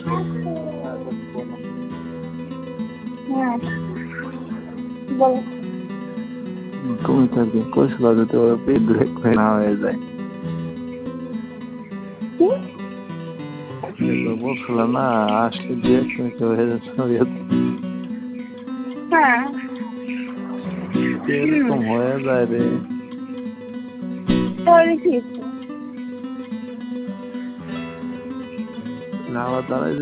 বলো। হ্যাঁ বলো। তুমি তো একদিন কইছিল যদি ওর পেট ব্রেক হয়ে না হয়ে যায়। কি? একবার বলছিল না আসলে দু এক মিনিটে হয়ে যাচ্ছে। হ্যাঁ। এরকম হয়ে যায় রে। তাহলে কি হচ্ছে? না আবার দাঁড়াই